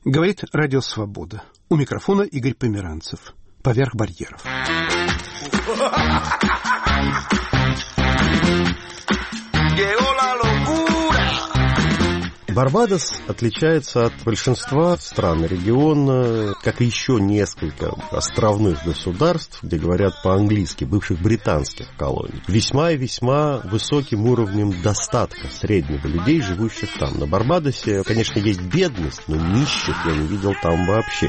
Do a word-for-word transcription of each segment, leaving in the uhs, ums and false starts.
Говорит Радио Свобода. У микрофона Игорь Померанцев. Поверх барьеров. Барбадос отличается от большинства стран региона, как и еще несколько островных государств, где говорят по-английски, бывших британских колоний, весьма и весьма высоким уровнем достатка среднего людей, живущих там. На Барбадосе, конечно, есть бедность, но нищих я не видел там вообще.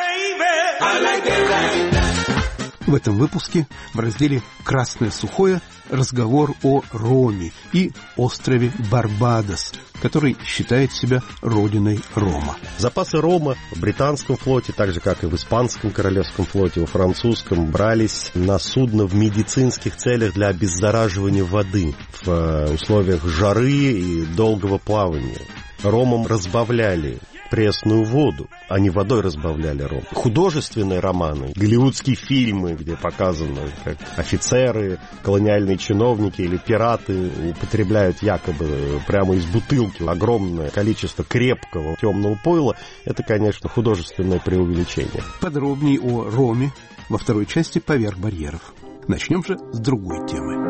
В этом выпуске в разделе «Красное сухое» разговор о роме и острове Барбадос, который считает себя родиной рома. Запасы рома в британском флоте, так же как и в испанском королевском флоте, во французском, брались на судно в медицинских целях для обеззараживания воды в условиях жары и долгого плавания. Ромом разбавляли пресную воду, а не водой разбавляли ром. Художественные романы, голливудские фильмы, где показано, как офицеры, колониальные чиновники или пираты употребляют якобы прямо из бутылки огромное количество крепкого темного пойла, это, конечно, художественное преувеличение. Подробнее о роме во второй части «Поверх барьеров». Начнем же с другой темы.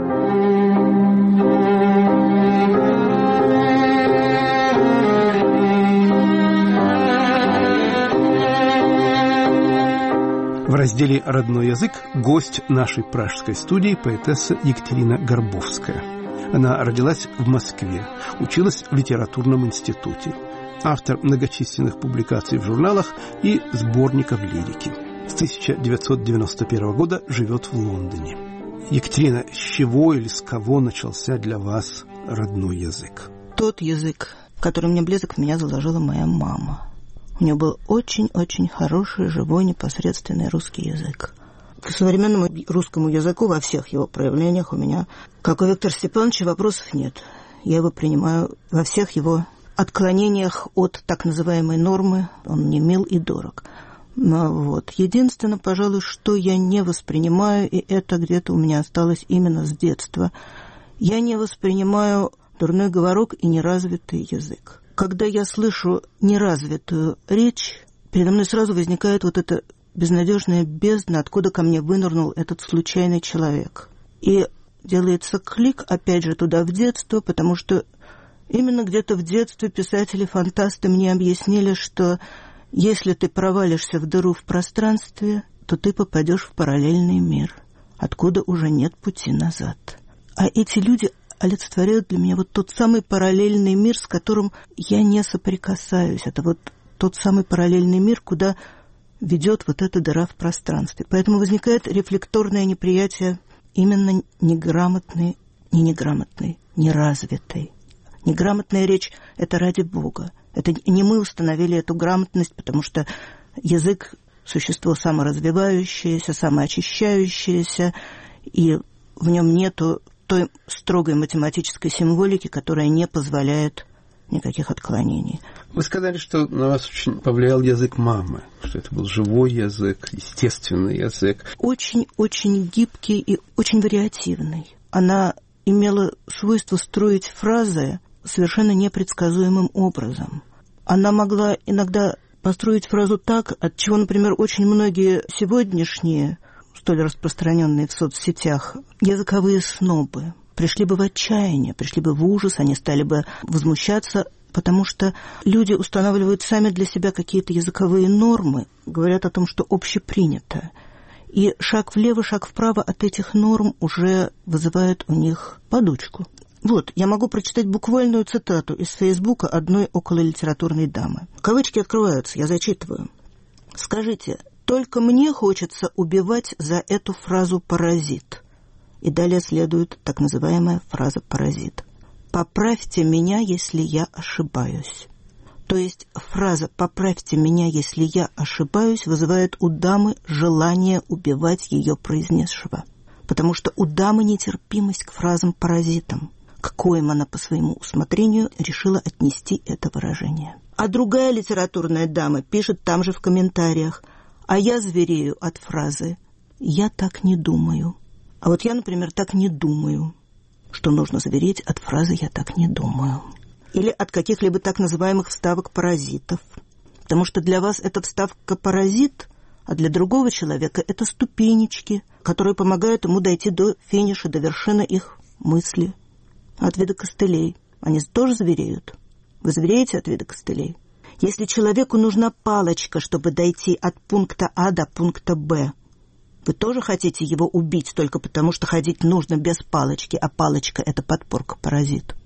В разделе «Родной язык» гость нашей пражской студии поэтесса Екатерина Горбовская. Она родилась в Москве, училась в литературном институте. Автор многочисленных публикаций в журналах и сборников лирики. С тысяча девятьсот девяносто первого года живет в Лондоне. Екатерина, с чего или с кого начался для вас родной язык? Тот язык, который мне близок, меня заложила моя мама. У нее был очень-очень хороший, живой, непосредственный русский язык. К современному русскому языку во всех его проявлениях у меня, как у Виктора Степановича, вопросов нет. Я его принимаю во всех его отклонениях от так называемой нормы. Он мне мил и дорог. Но вот. Единственное, пожалуй, что я не воспринимаю, и это где-то у меня осталось именно с детства, я не воспринимаю дурной говорок и неразвитый язык. Когда я слышу неразвитую речь, передо мной сразу возникает вот эта безнадежная бездна, откуда ко мне вынырнул этот случайный человек. И делается клик, опять же, туда в детство, потому что именно где-то в детстве писатели-фантасты мне объяснили, что если ты провалишься в дыру в пространстве, то ты попадешь в параллельный мир, откуда уже нет пути назад. А эти люди олицетворяют для меня вот тот самый параллельный мир, с которым я не соприкасаюсь. Это вот тот самый параллельный мир, куда ведет вот эта дыра в пространстве. Поэтому возникает рефлекторное неприятие именно неграмотной, не неграмотной, неразвитой. Неграмотная речь — это ради Бога. Это не мы установили эту грамотность, потому что язык — существо саморазвивающееся, самоочищающееся, и в нем нету той строгой математической символики, которая не позволяет никаких отклонений. Вы сказали, что на вас очень повлиял язык мамы, что это был живой язык, естественный язык. Очень-очень гибкий и очень вариативный. Она имела свойство строить фразы совершенно непредсказуемым образом. Она могла иногда построить фразу так, от чего, например, очень многие сегодняшние, столь распространенные в соцсетях, языковые снобы пришли бы в отчаяние, пришли бы в ужас, они стали бы возмущаться, потому что люди устанавливают сами для себя какие-то языковые нормы, говорят о том, что общепринято. И шаг влево, шаг вправо от этих норм уже вызывает у них подучку. Вот, я могу прочитать буквальную цитату из Фейсбука одной окололитературной дамы. Кавычки открываются, я зачитываю. «Скажите, только мне хочется убивать за эту фразу «паразит». И далее следует так называемая фраза «паразит». «Поправьте меня, если я ошибаюсь». То есть фраза «поправьте меня, если я ошибаюсь» вызывает у дамы желание убивать ее произнесшего. Потому что у дамы нетерпимость к фразам-паразитам, к коим она по своему усмотрению решила отнести это выражение. А другая литературная дама пишет там же в комментариях: «А я зверею от фразы «я так не думаю». А вот я, например, так не думаю, что нужно звереть от фразы «я так не думаю». Или от каких-либо так называемых вставок паразитов. Потому что для вас это вставка-паразит, а для другого человека это ступенечки, которые помогают ему дойти до финиша, до вершины их мысли. От вида костылей. Они тоже звереют. Вы звереете от вида костылей? Если человеку нужна палочка, чтобы дойти от пункта А до пункта Б, вы тоже хотите его убить только потому, что ходить нужно без палочки, а палочка – это подпорка-паразит.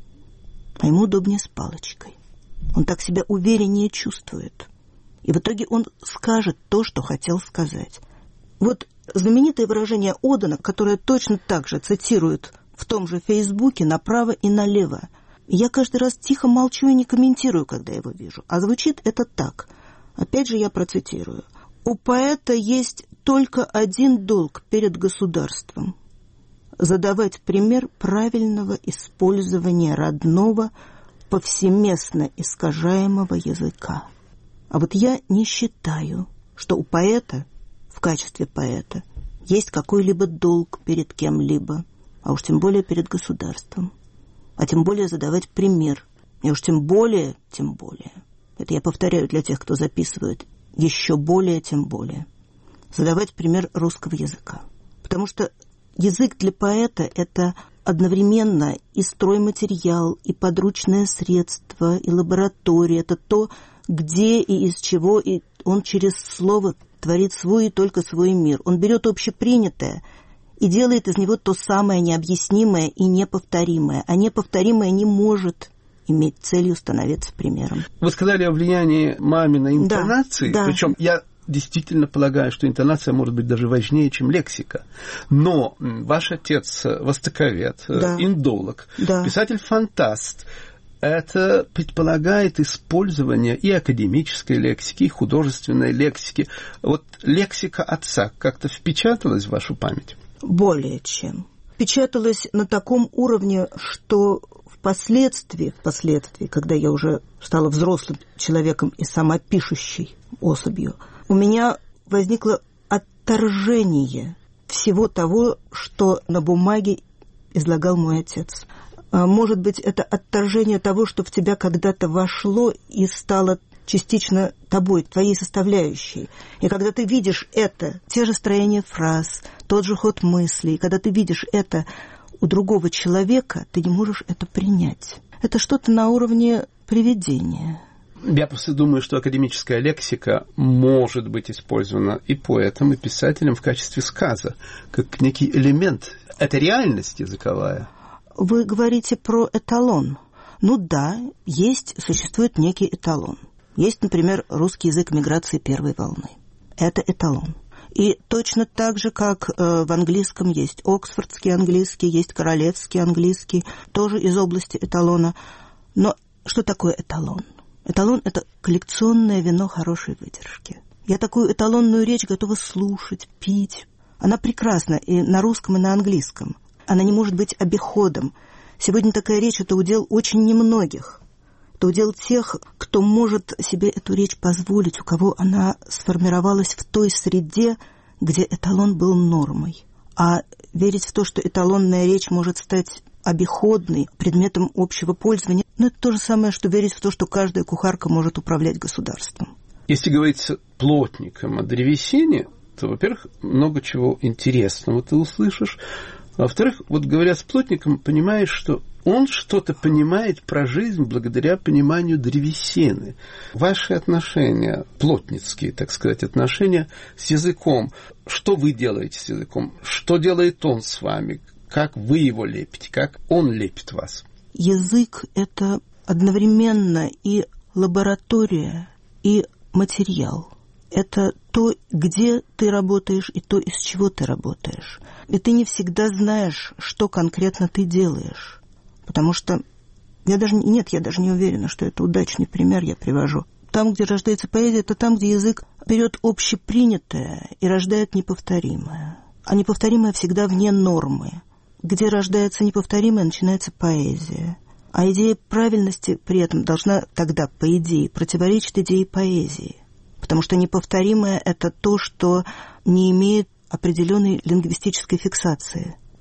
А ему удобнее с палочкой. Он так себя увереннее чувствует. И в итоге он скажет то, что хотел сказать. Вот знаменитое выражение Одена, которое точно так же цитируют в том же Фейсбуке направо и налево. Я каждый раз тихо молчу и не комментирую, когда его вижу. А звучит это так. Опять же я процитирую. «У поэта есть только один долг перед государством – задавать пример правильного использования родного, повсеместно искажаемого языка». А вот я не считаю, что у поэта, в качестве поэта, есть какой-либо долг перед кем-либо, а уж тем более перед государством. А тем более задавать пример. И уж тем более, тем более. Это я повторяю для тех, кто записывает. Еще более, тем более. Задавать пример русского языка. Потому что язык для поэта – это одновременно и стройматериал, и подручное средство, и лаборатория. Это то, где и из чего и он через слово творит свой и только свой мир. Он берет общепринятое и делает из него то самое необъяснимое и неповторимое. А неповторимое не может иметь целью становиться примером. Вы сказали о влиянии маминой интонации, да, да. Причем я действительно полагаю, что интонация может быть даже важнее, чем лексика. Но ваш отец востоковед, да. индолог, да. писатель-фантаст. Это предполагает использование и академической лексики, и художественной лексики. Вот лексика отца как-то впечаталась в вашу память? Более чем. Впечаталась на таком уровне, что впоследствии, впоследствии, когда я уже стала взрослым человеком и самопишущей особью, у меня возникло отторжение всего того, что на бумаге излагал мой отец. Может быть, это отторжение того, что в тебя когда-то вошло и стало частично тобой, твоей составляющей. И когда ты видишь это, те же строения фраз, тот же ход мыслей, когда ты видишь это у другого человека, ты не можешь это принять. Это что-то на уровне привидения. Я просто думаю, что академическая лексика может быть использована и поэтом, и писателем в качестве сказа, как некий элемент. Это реальность языковая. Вы говорите про эталон. Ну да, есть, существует некий эталон. Есть, например, русский язык миграции первой волны. Это эталон. И точно так же, как э, в английском есть оксфордский английский, есть королевский английский, тоже из области эталона. Но что такое эталон? Эталон – это коллекционное вино хорошей выдержки. Я такую эталонную речь готова слушать, пить. Она прекрасна и на русском, и на английском. Она не может быть обиходом. Сегодня такая речь – это удел очень немногих. Это удел тех, кто может себе эту речь позволить, у кого она сформировалась в той среде, где эталон был нормой. А верить в то, что эталонная речь может стать обиходной, предметом общего пользования, ну, это то же самое, что верить в то, что каждая кухарка может управлять государством. Если говорить с плотником о древесине, то, во-первых, много чего интересного ты услышишь. А во-вторых, вот говоря с плотником, понимаешь, что он что-то понимает про жизнь благодаря пониманию древесины. Ваши отношения, плотницкие, так сказать, отношения с языком. Что вы делаете с языком? Что делает он с вами? Как вы его лепите? Как он лепит вас? Язык – это одновременно и лаборатория, и материал. Это то, где ты работаешь, и то, из чего ты работаешь. И ты не всегда знаешь, что конкретно ты делаешь. Потому что я даже нет, я даже не уверена, что это удачный пример я привожу. Там, где рождается поэзия, это там, где язык берет общепринятое и рождает неповторимое. А неповторимое всегда вне нормы. Где рождается неповторимое, начинается поэзия. А идея правильности при этом должна тогда, по идее, противоречить идее поэзии. Потому что неповторимое – это то, что не имеет определенной лингвистической фиксации.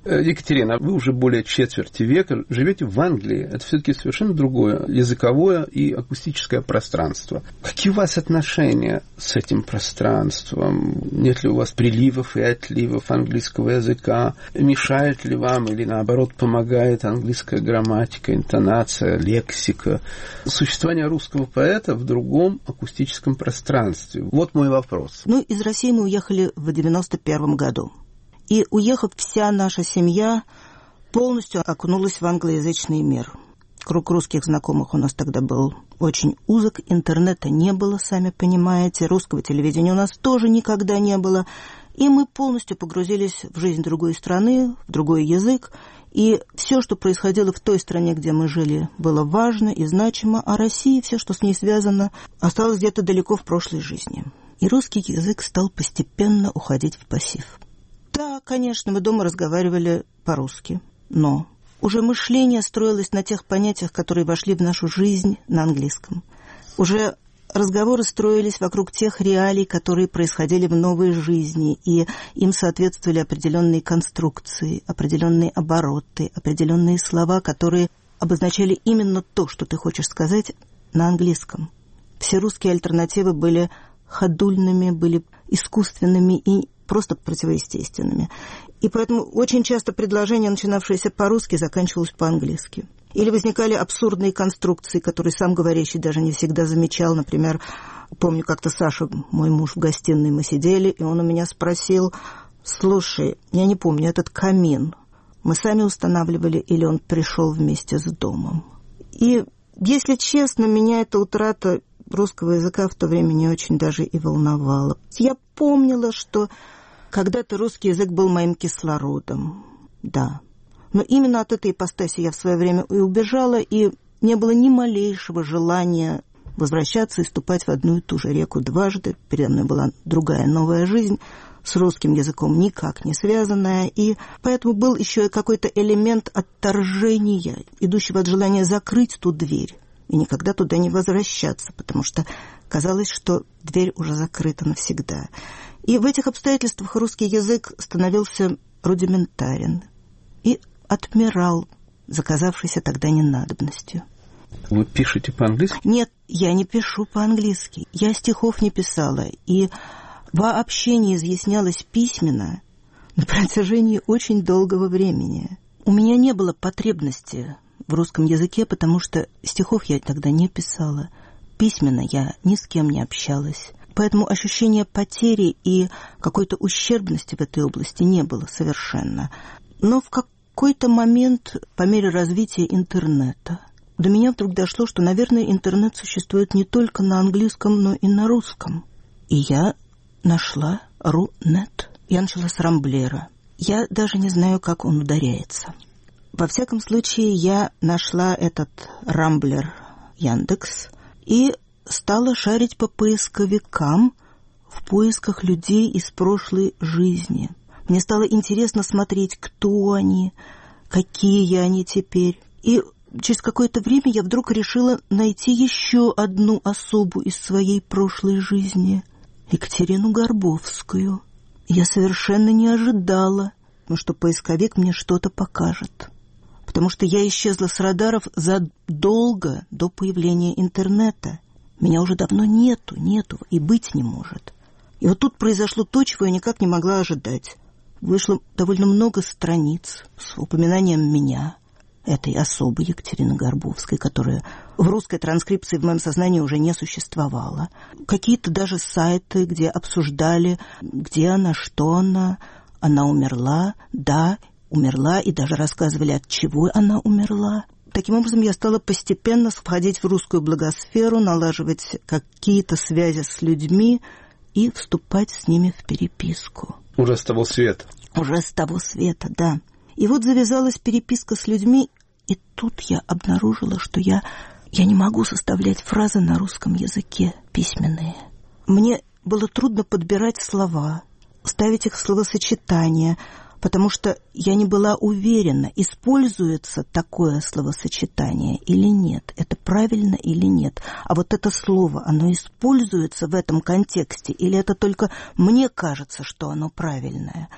Екатерина, вы уже более четверти века живете в Англии. Это все-таки совершенно другое языковое и акустическое пространство. Какие у вас отношения с этим пространством? Нет ли у вас приливов и отливов английского языка? Мешает ли вам или, наоборот, помогает английская грамматика, интонация, лексика? Существование русского поэта в другом акустическом пространстве. Вот мой вопрос. Ну, из России мы уехали в девяносто первом году. И, уехав, вся наша семья полностью окунулась в англоязычный мир. Круг русских знакомых у нас тогда был очень узок, интернета не было, сами понимаете, русского телевидения у нас тоже никогда не было. И мы полностью погрузились в жизнь другой страны, в другой язык. И все, что происходило в той стране, где мы жили, было важно и значимо, а Россия, все, что с ней связано, осталось где-то далеко в прошлой жизни. И русский язык стал постепенно уходить в пассив. Да, конечно, мы дома разговаривали по-русски, но уже мышление строилось на тех понятиях, которые вошли в нашу жизнь на английском. Уже разговоры строились вокруг тех реалий, которые происходили в новой жизни, и им соответствовали определенные конструкции, определенные обороты, определенные слова, которые обозначали именно то, что ты хочешь сказать на английском. Все русские альтернативы были ходульными, были искусственными и просто противоестественными. И поэтому очень часто предложение, начинавшееся по-русски, заканчивалось по-английски. Или возникали абсурдные конструкции, которые сам говорящий даже не всегда замечал. Например, помню, как-то Саша, мой муж, в гостиной мы сидели, и он у меня спросил: слушай, я не помню, этот камин мы сами устанавливали или он пришел вместе с домом? И, если честно, меня эта утрата русского языка в то время не очень даже и волновала. Я помнила, что когда-то русский язык был моим кислородом, да. Но именно от этой ипостаси я в свое время и убежала, и не было ни малейшего желания возвращаться и ступать в одну и ту же реку дважды. Передо мной была другая новая жизнь, с русским языком никак не связанная, и поэтому был еще и какой-то элемент отторжения, идущего от желания закрыть ту дверь и никогда туда не возвращаться, потому что казалось, что дверь уже закрыта навсегда. И в этих обстоятельствах русский язык становился рудиментарен и отмирал, заказавшийся тогда ненадобностью. Вы пишете по-английски? Нет, я не пишу по-английски. Я стихов не писала. И вообще не изъяснялась письменно на протяжении очень долгого времени. У меня не было потребности в русском языке, потому что стихов я тогда не писала. Письменно я ни с кем не общалась. Поэтому ощущения потери и какой-то ущербности в этой области не было совершенно. Но в какой-то момент, по мере развития интернета, до меня вдруг дошло, что, наверное, интернет существует не только на английском, но и на русском. И я нашла Рунет. Я начала с Рамблера. Я даже не знаю, как он ударяется. Во всяком случае, я нашла этот Рамблер Яндекс и стала шарить по поисковикам в поисках людей из прошлой жизни. Мне стало интересно смотреть, кто они, какие они теперь. И через какое-то время я вдруг решила найти еще одну особу из своей прошлой жизни, Екатерину Горбовскую. Я совершенно не ожидала, что поисковик мне что-то покажет, потому что я исчезла с радаров задолго до появления интернета. Меня уже давно нету, нету и быть не может. И вот тут произошло то, чего я никак не могла ожидать. Вышло довольно много страниц с упоминанием меня, этой особой Екатерины Горбовской, которая в русской транскрипции в моем сознании уже не существовала. Какие-то даже сайты, где обсуждали, где она, что она. Она умерла, да, умерла, и даже рассказывали, от чего она умерла. Таким образом, я стала постепенно входить в русскую благосферу, налаживать какие-то связи с людьми и вступать с ними в переписку. Уже с того света? Уже с того света, да. И вот завязалась переписка с людьми, и тут я обнаружила, что я, я не могу составлять фразы на русском языке письменные. Мне было трудно подбирать слова, ставить их в словосочетания, потому что я не была уверена, используется такое словосочетание или нет, это правильно или нет. А вот это слово, оно используется в этом контексте, или это только мне кажется, что оно правильное.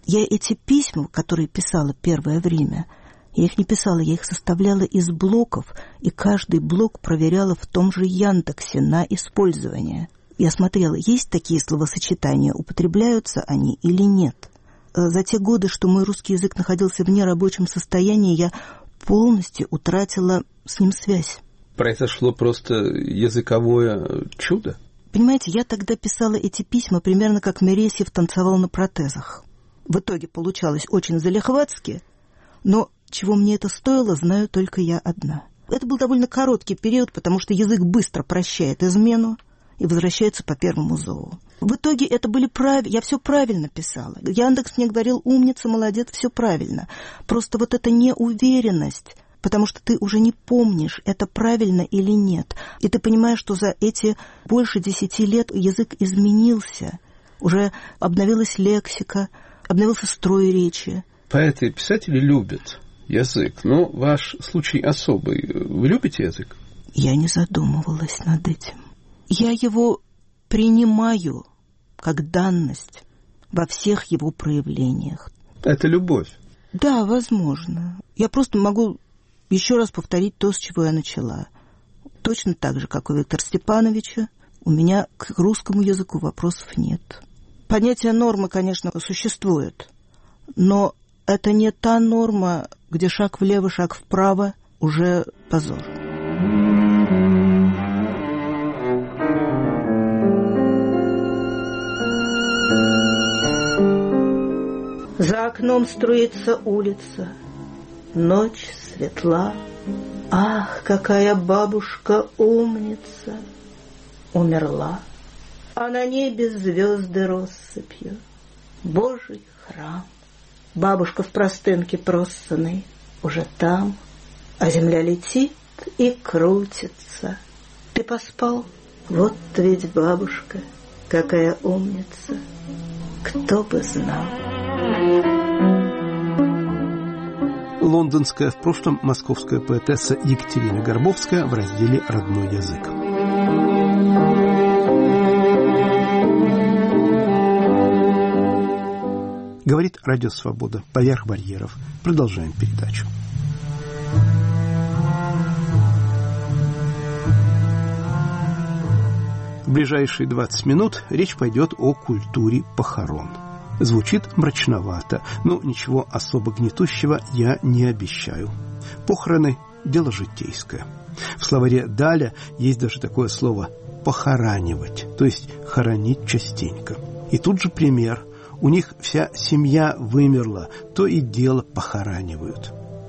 Я эти письма, которые писала первое время, я их не писала, я их составляла из блоков, и каждый блок проверяла в том же Яндексе на использование. Я смотрела, есть такие словосочетания, употребляются они или нет. За те годы, что мой русский язык находился в нерабочем состоянии, я полностью утратила с ним связь. Произошло просто языковое чудо? Понимаете, я тогда писала эти письма примерно как Мересьев танцевал на протезах. В итоге получалось очень залихватски, но чего мне это стоило, знаю только я одна. Это был довольно короткий период, потому что язык быстро прощает измену и возвращается по первому зову. В итоге это были прав... я все правильно писала. Яндекс мне говорил: умница, молодец, все правильно. Просто вот эта неуверенность, потому что ты уже не помнишь, это правильно или нет. И ты понимаешь, что за эти больше десяти лет язык изменился. Уже обновилась лексика, обновился строй речи. Поэты и писатели любят язык. Но ваш случай особый. Вы любите язык? Я не задумывалась над этим. Я его принимаю как данность во всех его проявлениях. Это любовь? Да, возможно. Я просто могу еще раз повторить то, с чего я начала. Точно так же, как у Виктора Степановича, у меня к русскому языку вопросов нет. Понятие нормы, конечно, существует, но это не та норма, где шаг влево, шаг вправо уже позор. За окном струится улица, ночь светла. Ах, какая бабушка умница, умерла, а на небе звезды россыпью. Божий храм. Бабушка в простынке просанной уже там, а земля летит и крутится. Ты поспал? Вот ведь бабушка, какая умница. Кто бы знал. Лондонская, в прошлом московская поэтесса Екатерина Горбовская в разделе «Родной язык». Говорит Радио Свобода. Поверх барьеров. Продолжаем передачу. В ближайшие двадцать минут речь пойдет о культуре похорон. Звучит мрачновато, но ничего особо гнетущего я не обещаю. Похороны – дело житейское. В словаре Даля есть даже такое слово «похоранивать», то есть хоронить частенько. И тут же пример. У них вся семья вымерла, то и дело похоранивают.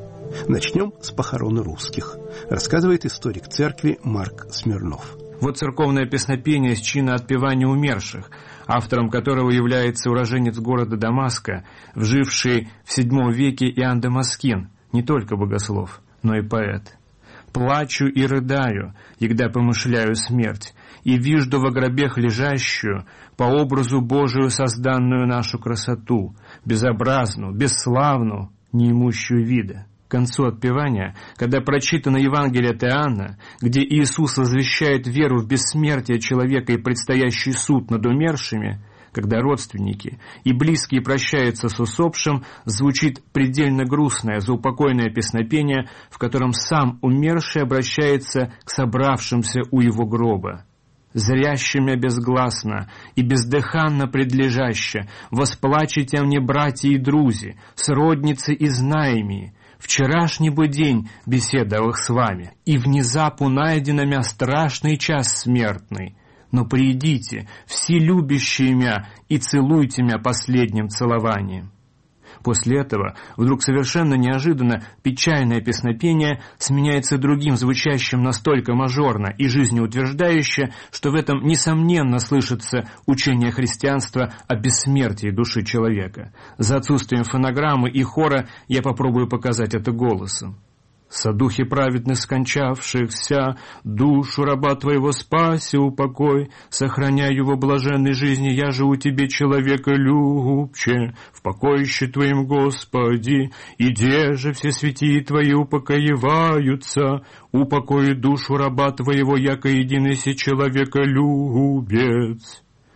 Начнем с похорон русских, рассказывает историк церкви Марк Смирнов. Вот церковное песнопение с чина отпевания умерших, автором которого является уроженец города Дамаска, вживший в седьмом веке Иоанн Дамаскин, не только богослов, но и поэт. «Плачу и рыдаю, егда помышляю смерть, и вижду во гробех лежащую, по образу Божию созданную нашу красоту, безобразную, бесславную, неимущую вида». К концу отпевания, когда прочитано Евангелие от Иоанна, где Иисус возвещает веру в бессмертие человека и предстоящий суд над умершими, когда родственники и близкие прощаются с усопшим, звучит предельно грустное, заупокойное песнопение, в котором сам умерший обращается к собравшимся у его гроба. «Зрящими безгласно и бездыханно предлежаще, восплачете мне, братья и друзи, сродницы и знаемые, вчерашний бы день беседовал с вами, и внезапу найдено мя страшный час смертный. Но приидите, все любящие мя, и целуйте мя последним целованием». После этого, вдруг совершенно неожиданно, печальное песнопение сменяется другим, звучащим настолько мажорно и жизнеутверждающе, что в этом, несомненно, слышится учение христианства о бессмертии души человека. За отсутствием фонограммы и хора я попробую показать это голосом. «Со духи праведных скончавшихся, душу раба твоего спаси, упокой, сохраняй его блаженной жизни, я же у тебе человека любче, в покоище твоим, Господи, и де же все святии твои упокоеваются, упокои душу раба твоего, яко единый си человека любец».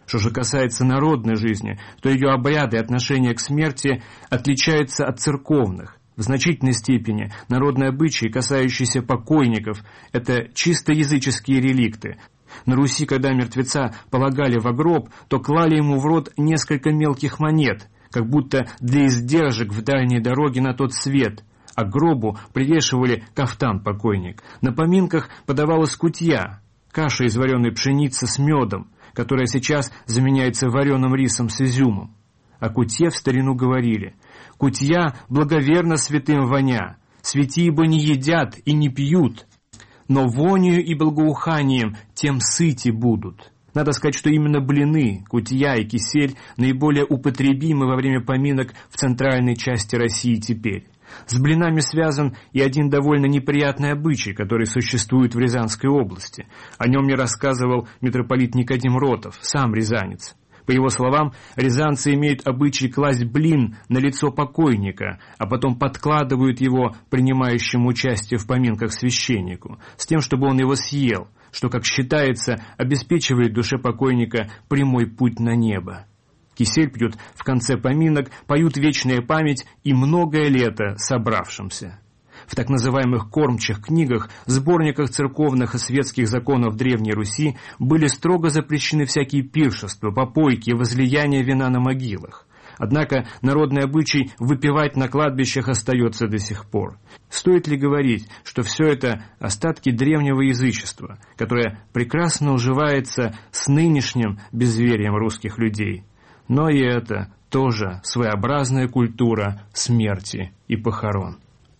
Что же касается народной жизни, то ее обряды и отношения к смерти отличаются от церковных. В значительной степени народные обычаи, касающиеся покойников, это чисто языческие реликты. На Руси, когда мертвеца полагали во гроб, то клали ему в рот несколько мелких монет, как будто для издержек в дальней дороге на тот свет, а к гробу привешивали кафтан покойник. На поминках подавалась кутья, каша из вареной пшеницы с медом, которая сейчас заменяется вареным рисом с изюмом. О кутье в старину говорили: «Кутья благоверна святым воня, святые ибо не едят и не пьют, но вонью и благоуханием тем сыти будут». Надо сказать, что именно блины, кутья и кисель наиболее употребимы во время поминок в центральной части России теперь. С блинами связан и один довольно неприятный обычай, который существует в Рязанской области. О нем мне рассказывал митрополит Никодим Ротов, сам рязанец. По его словам, рязанцы имеют обычай класть блин на лицо покойника, а потом подкладывают его принимающему участие в поминках священнику, с тем, чтобы он его съел, что, как считается, обеспечивает душе покойника прямой путь на небо. Кисель пьют в конце поминок, поют вечная память и многое лето собравшимся. В так называемых кормчих книгах, сборниках церковных и светских законов Древней Руси были строго запрещены всякие пиршества, попойки и возлияния вина на могилах. Однако народный обычай выпивать на кладбищах остается до сих пор. Стоит ли говорить, что все это остатки древнего язычества, которое прекрасно уживается с нынешним безверием русских людей? Но и это тоже своеобразная культура смерти и похорон.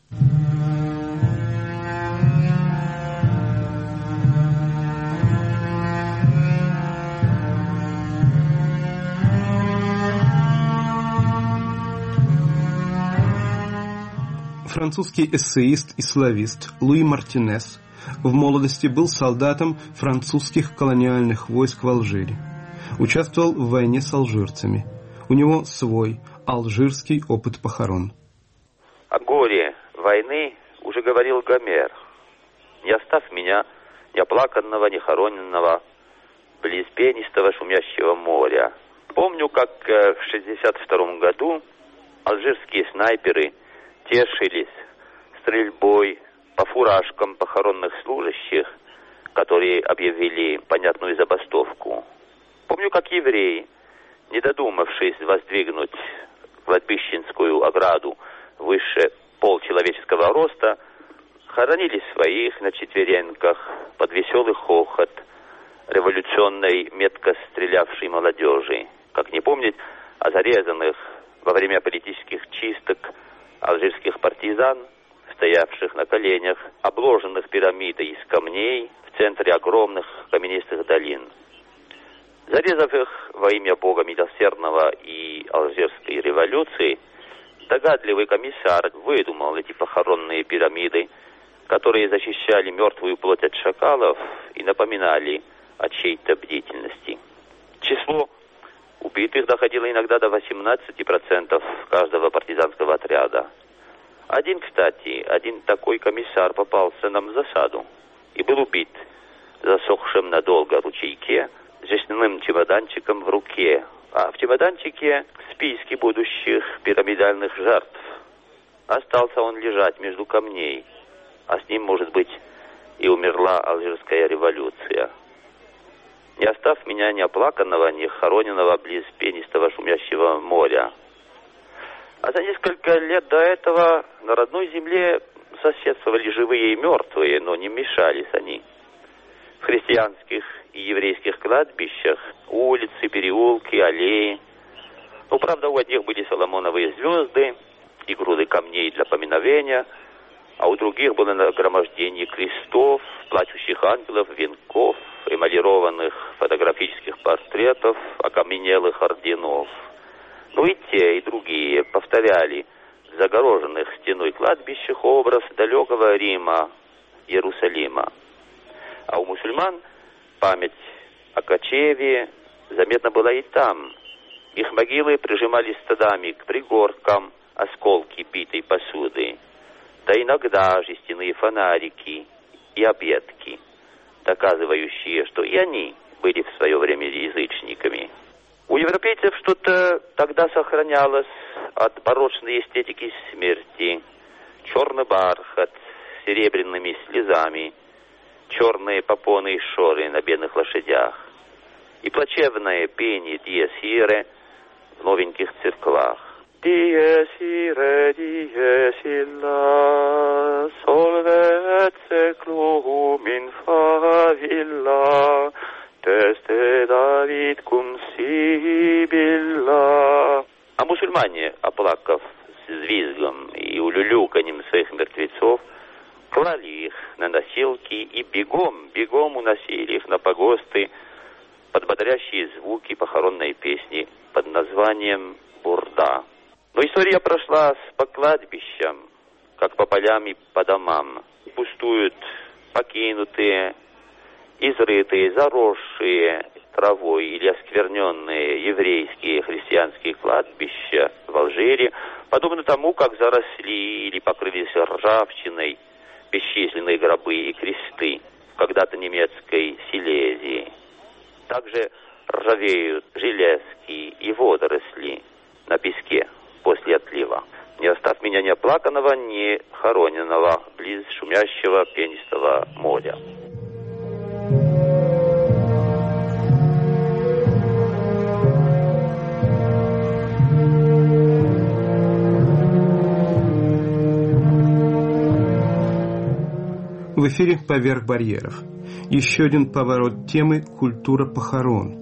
Французский эссеист и славист Луи Мартинес в молодости был солдатом французских колониальных войск в Алжире. Участвовал в войне с алжирцами. У него свой алжирский опыт похорон. О горе войны уже говорил Гомер. «Не оставь меня, ни оплаканного, ни хороненного, близ пенистого шумящего моря». Помню, как в шестьдесят втором году алжирские снайперы тешились стрельбой по фуражкам похоронных служащих, которые объявили понятную забастовку. Помню, как евреи, не додумавшись воздвигнуть кладбищенскую ограду выше полчеловеческого роста, хоронили своих на четвереньках под веселый хохот революционной метко стрелявшей молодежи. Как не помнить о зарезанных во время политических чисток алжирских партизан, стоявших на коленях, обложенных пирамидой из камней в центре огромных каменистых долин. Зарезав их во имя Бога Милосердного и Алжирской революции, догадливый комиссар выдумал эти похоронные пирамиды, которые защищали мертвую плоть от шакалов и напоминали о чьей-то бдительности. Число убитых доходило иногда до восемнадцати процентов каждого партизанского отряда. Один, кстати, один такой комиссар попался нам в засаду и был убит в засохшем надолго ручейке с жестяным чемоданчиком в руке, а в чемоданчике списки будущих пирамидальных жертв. Остался он лежать между камней, а с ним, может быть, и умерла Алжирская революция. Не оставь меня ни оплаканного, ни хороненного близ пенистого шумящего моря. А за несколько лет до этого на родной земле соседствовали живые и мертвые, но не мешались они. В христианских и еврейских кладбищах улицы, переулки, аллеи. Ну, правда, у одних были соломоновые звезды и груды камней для поминовения, а у других было нагромождение крестов, плачущих ангелов, венков, эмалированных фотографических портретов, окаменелых орденов. Ну и те, и другие повторяли в загороженных стеной кладбищах образ далекого Рима, Иерусалима. А у мусульман память о кочеве заметна была и там. Их могилы прижимались стадами к пригоркам, осколки битой посуды, да иногда жестяные фонарики и объедки, доказывающие, что и они были в свое время язычниками. У европейцев что-то тогда сохранялось от барочной эстетики смерти. Черный бархат с серебряными слезами, черные попоны и шоры на бедных лошадях и плачевное пение «Диес Ире» в новеньких церквах. «Dies ire, dies illa, solvet seclum in favilla, teste David cum sibilla». А мусульмане, оплакав с визгом и улюлюканьем своих мертвецов, клали их на носилки и бегом, бегом уносили их на погосты под бодрящие звуки похоронной песни под названием «Бурда». Но история прошла по кладбищам, как по полям и по домам. Пустуют покинутые, изрытые, заросшие травой или оскверненные еврейские христианские кладбища в Алжире, подобно тому, как заросли или покрылись ржавчиной бесчисленные гробы и кресты в когда-то немецкой Силезии. Также ржавеют железки и водоросли на песке после отлива. Не оставь меня ни оплаканного, ни хороненного близ шумящего пенистого моря. В эфире «Поверх барьеров». Еще один поворот темы «Культура похорон».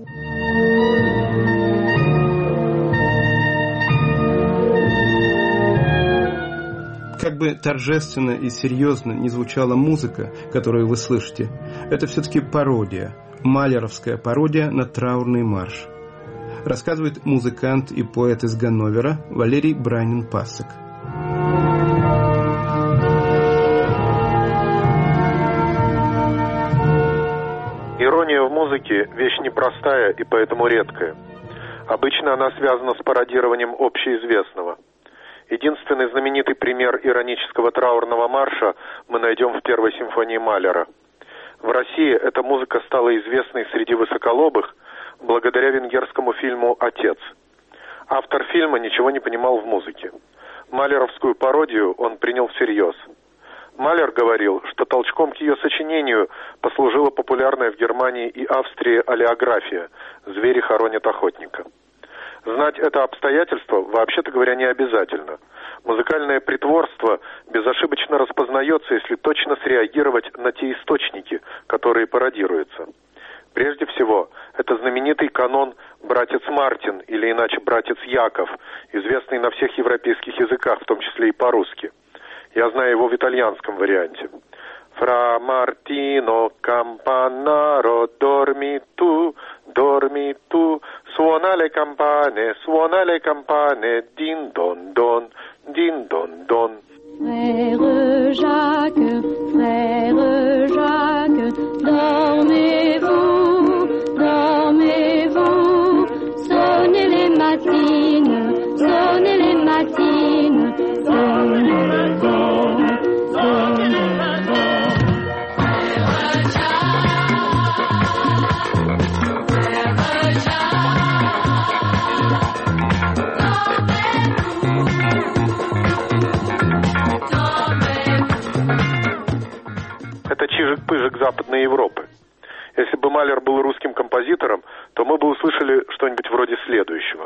Как бы торжественно и серьезно не звучала музыка, которую вы слышите, это все-таки пародия, малеровская пародия на траурный марш. Рассказывает музыкант и поэт из Ганновера Валерий Бранин-Пасек. Ирония в музыке – вещь непростая и поэтому редкая. Обычно она связана с пародированием общеизвестного. Единственный знаменитый пример иронического траурного марша мы найдем в первой симфонии Малера. В России эта музыка стала известной среди высоколобых благодаря венгерскому фильму «Отец». Автор фильма ничего не понимал в музыке. Малеровскую пародию он принял всерьез. Малер говорил, что толчком к ее сочинению послужила популярная в Германии и Австрии олеография «Звери хоронят охотника». Знать это обстоятельство, вообще-то говоря, не обязательно. Музыкальное притворство безошибочно распознается, если точно среагировать на те источники, которые пародируются. Прежде всего, это знаменитый канон «Братец Мартин» или иначе «Братец Яков», известный на всех европейских языках, в том числе и по-русски. Я знаю его в итальянском варианте. Fra Martino Campanaro dormi tu, dormi tu, suona le campane, suona le campane, din don don, din don don. Frère Jacques, frère Jacques, dormez-vous, dormez-vous, sonnez les matines, sonnez les matines, sonnez les vents, sonnez les vents. Это чижик-пыжик Западной Европы. Если бы Малер был русским композитором, то мы бы услышали что-нибудь вроде следующего.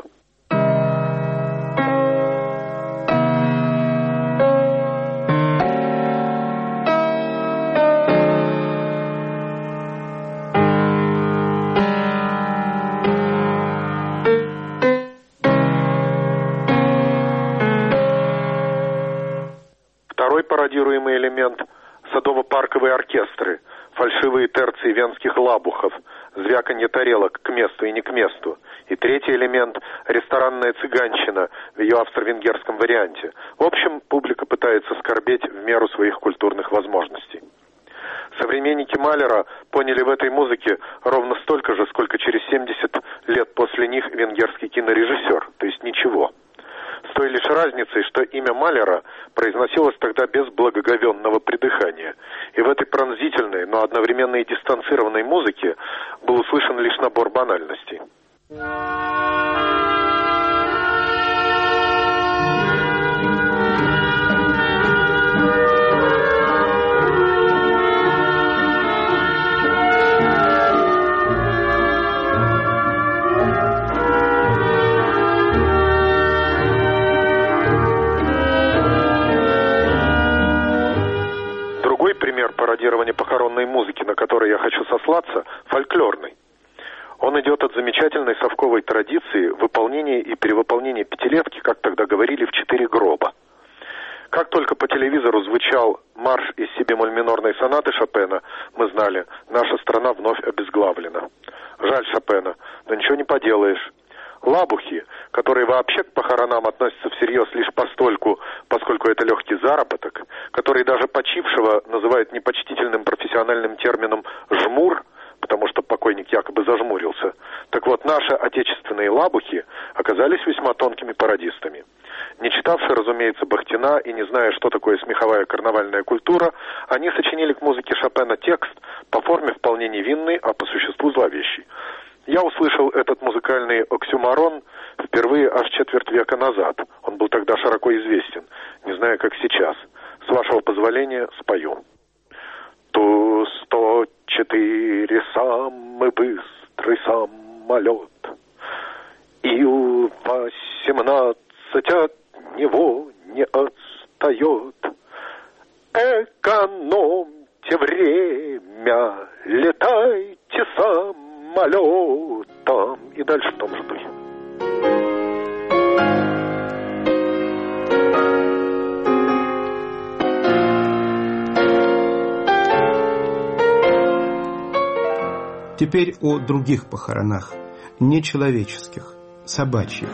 Второй пародируемый элемент – садово-парковые оркестры, фальшивые терции венских лабухов, звяканье тарелок к месту и не к месту. И третий элемент – ресторанная цыганщина в ее австро-венгерском варианте. В общем, публика пытается скорбеть в меру своих культурных возможностей. Современники Малера поняли в этой музыке ровно столько же, сколько через семьдесят лет после них венгерский кинорежиссер, то есть ничего. С той лишь разницей, что имя Малера произносилось тогда без благоговенного придыхания. И в этой пронзительной, но одновременно и дистанцированной музыке был услышан лишь набор банальностей. Пример пародирования похоронной музыки, на который я хочу сослаться, фольклорный. Он идет от замечательной совковой традиции выполнения и перевыполнения пятилетки, как тогда говорили, в четыре гроба. Как только по телевизору звучал марш из си бемоль минорной сонаты Шопена, мы знали, наша страна вновь обезглавлена. Жаль Шопена, но ничего не поделаешь. Лабухи, которые вообще к похоронам относятся всерьез лишь постольку, поскольку это легкий заработок, которые даже почившего называют непочтительным профессиональным термином «жмур», потому что покойник якобы зажмурился. Так вот, наши отечественные лабухи оказались весьма тонкими пародистами. Не читавшие, разумеется, Бахтина и не зная, что такое смеховая карнавальная культура, они сочинили к музыке Шопена текст, по форме вполне невинный, а по существу зловещий. Я услышал этот музыкальный оксюморон впервые аж четверть века назад. Он был тогда широко известен, не знаю, как сейчас. С вашего позволения спою. Ту сто четыре самый быстрый самолет, Ил восемнадцать от него не отстает. Экономьте время, летайте самолетом. И дальше в том же духе. Теперь о других похоронах, нечеловеческих, собачьих.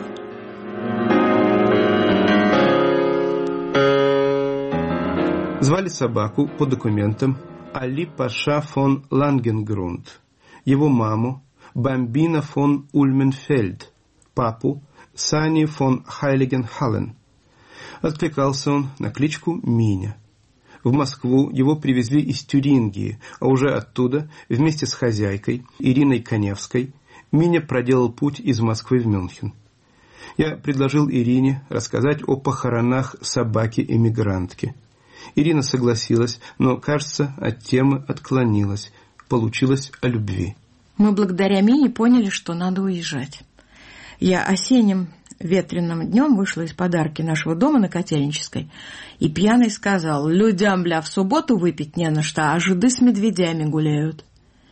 Звали собаку по документам Али Паша фон Лангенгрунд, его маму Бамбина фон Ульменфельд, папу Сани фон Хайлигенхаллен. Откликался он на кличку Миня. В Москву его привезли из Тюрингии, а уже оттуда, вместе с хозяйкой Ириной Коневской, Миня проделал путь из Москвы в Мюнхен. Я предложил Ирине рассказать о похоронах собаки-эмигрантки. Ирина согласилась, но, кажется, от темы отклонилась. Получилось о любви. Мы благодаря Мине поняли, что надо уезжать. Я осенним ветреным днем вышла из подарки нашего дома на Котельнической и пьяный сказал: людям, бля, в субботу выпить не на что, а жиды с медведями гуляют.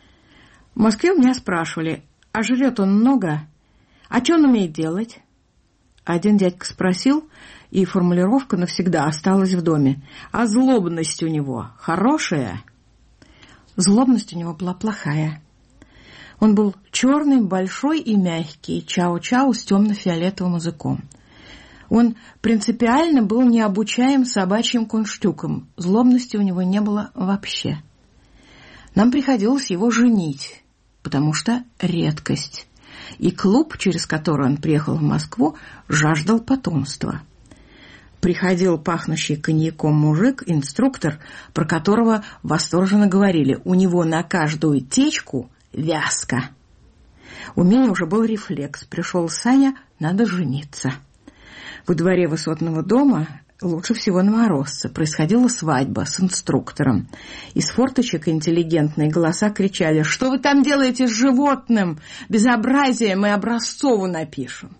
В Москве у меня спрашивали: а жрет он много? А что он умеет делать? Один дядька спросил, и формулировка навсегда осталась в доме: а злобность у него хорошая? Злобность у него была плохая. Он был черный, большой и мягкий, чау-чау с темно-фиолетовым языком. Он принципиально был необучаем собачьим кунштюком. Злобности у него не было вообще. Нам приходилось его женить, потому что редкость. И клуб, через который он приехал в Москву, жаждал потомства. Приходил пахнущий коньяком мужик, инструктор, про которого восторженно говорили: у него на каждую течку вязка. У меня уже был рефлекс. Пришел Саня, надо жениться. Во дворе высотного дома, лучше всего на Морозце, происходила свадьба с инструктором. Из форточек интеллигентные голоса кричали: что вы там делаете с животным? Безобразие, мы Образцову напишем.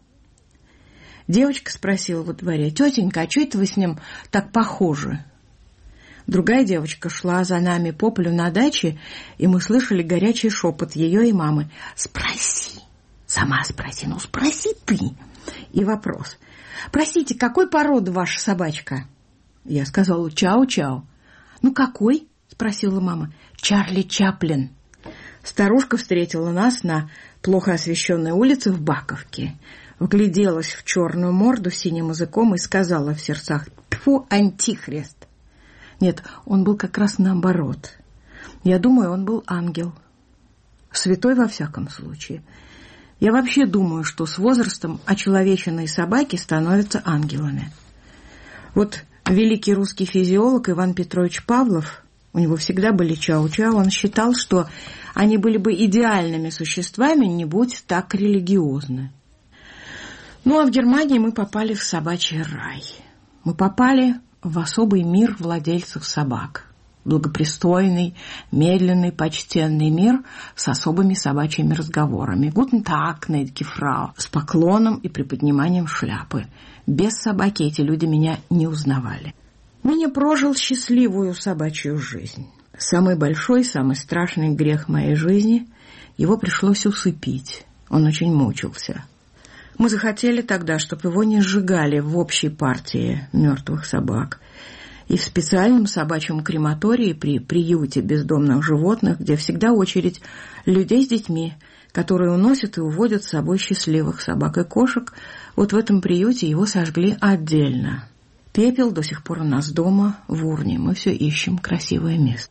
Девочка спросила во дворе: тетенька, а что это вы с ним так похожи? Другая девочка шла за нами по полю на даче, и мы слышали горячий шепот ее и мамы: спроси, сама спроси, ну спроси ты. И вопрос: простите, какой породы ваша собачка? Я сказала: чау-чау. Ну какой? Спросила мама. Чарли Чаплин. Старушка встретила нас на плохо освещенной улице в Баковке, вгляделась в черную морду синим языком и сказала в сердцах: тьфу, антихрист. Нет, он был как раз наоборот. Я думаю, он был ангел. Святой во всяком случае. Я вообще думаю, что с возрастом очеловеченные собаки становятся ангелами. Вот Великий русский физиолог Иван Петрович Павлов, у него всегда были чау-чау, он считал, что они были бы идеальными существами, не будь так религиозны. Ну, а в Германии мы попали в собачий рай. Мы попали в особый мир владельцев собак. Благопристойный, медленный, почтенный мир с особыми собачьими разговорами. «Гутен таг, gnädige Frau», с поклоном и приподниманием шляпы. Без собаки эти люди меня не узнавали. Меня прожил счастливую собачью жизнь. Самый большой, самый страшный грех моей жизни — его пришлось усыпить. Он очень мучился. Мы захотели тогда, чтобы его не сжигали в общей партии мертвых собак и в специальном собачьем крематории при приюте бездомных животных, где всегда очередь людей с детьми, которые уносят и уводят с собой счастливых собак и кошек. Вот в этом приюте его сожгли отдельно. Пепел до сих пор у нас дома в урне. Мы все ищем красивое место.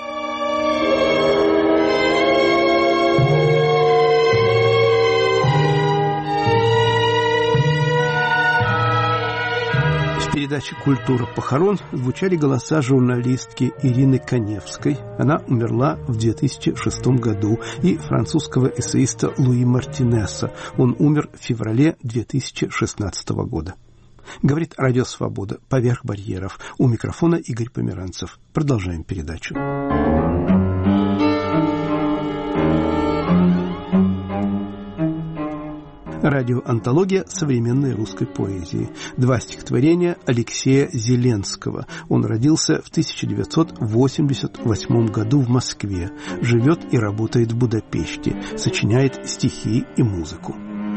В передаче «Культура похорон» звучали голоса журналистки Ирины Каневской. Она умерла в две тысячи шестом году. И французского эссеиста Луи Мартинеса. Он умер в феврале две тысячи шестнадцатого года. Говорит Радио Свобода. Поверх барьеров. У микрофона Игорь Померанцев. Продолжаем передачу. Радиоантология современной русской поэзии. Два стихотворения Алексея Зеленского. Он родился в тысяча девятьсот восемьдесят восьмом году в Москве. Живет и работает в Будапеште. Сочиняет стихи и музыку.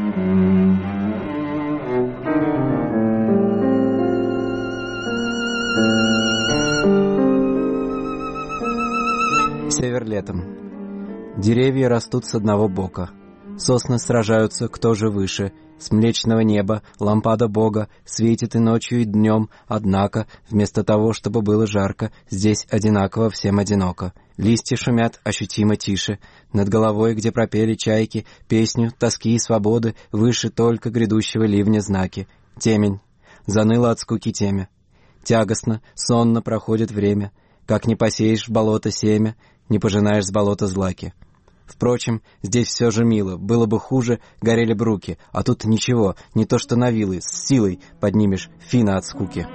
Север летом. Деревья растут с одного бока. Сосны сражаются, кто же выше. С млечного неба лампада Бога светит и ночью, и днем, однако, вместо того, чтобы было жарко, здесь одинаково всем одиноко. Листья шумят ощутимо тише. Над головой, где пропели чайки, песню тоски и свободы, выше только грядущего ливня знаки. Темень. Заныло от скуки темя. Тягостно, сонно проходит время. Как не посеешь в болото семя, не пожинаешь с болота злаки. Впрочем, здесь все же мило, было бы хуже, горели б руки, а тут ничего, не то что на вилы, с силой поднимешь фина от скуки.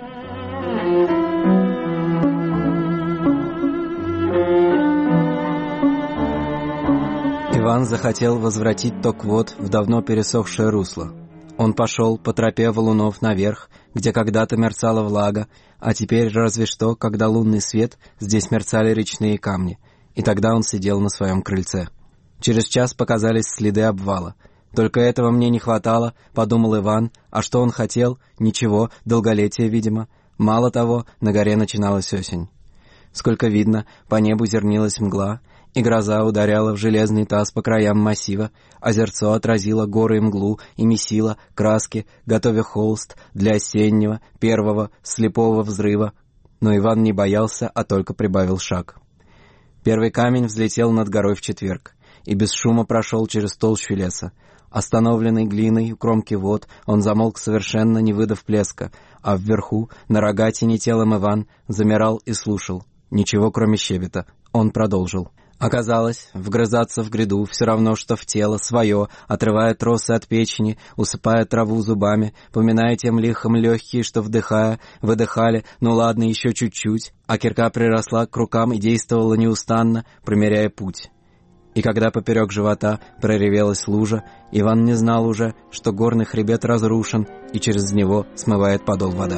Иван захотел возвратить ток вод в давно пересохшее русло. Он пошел по тропе валунов наверх, где когда-то мерцала влага, а теперь разве что, когда лунный свет, здесь мерцали речные камни, и тогда он сидел на своем крыльце. Через час показались следы обвала. Только этого мне не хватало, подумал Иван, а что он хотел? Ничего, долголетие, видимо. Мало того, на горе начиналась осень. Сколько видно, по небу зернилась мгла, и гроза ударяла в железный таз по краям массива, озерцо отразило горы и мглу и месило краски, готовя холст для осеннего, первого, слепого взрыва. Но Иван не боялся, а только прибавил шаг. Первый камень взлетел над горой в четверг и без шума прошел через толщу леса. Остановленный глиной у кромки вод, он замолк совершенно, не выдав плеска, а вверху, на рогатине телом Иван, замирал и слушал. Ничего, кроме щебета. Он продолжил. Оказалось, вгрызаться в гряду все равно, что в тело свое, отрывая тросы от печени, усыпая траву зубами, поминая тем лихом легкие, что вдыхая, выдыхали, ну ладно, еще чуть-чуть, а кирка приросла к рукам и действовала неустанно, промеряя путь. И когда поперек живота проревелась лужа, Иван не знал уже, что горный хребет разрушен, и через него смывает подол вода.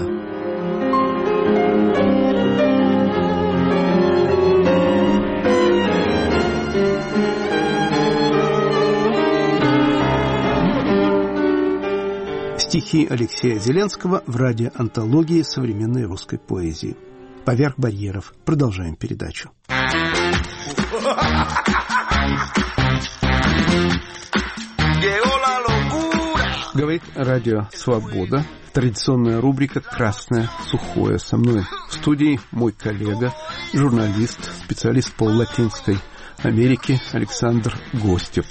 Стихи Алексея Зеленского в радиоантологии современной русской поэзии. Поверх барьеров. Продолжаем передачу. Говорит Радио Свобода. Традиционная рубрика «Красное сухое». Со мной в студии мой коллега, журналист, специалист по Латинской Америке Александр Гостев.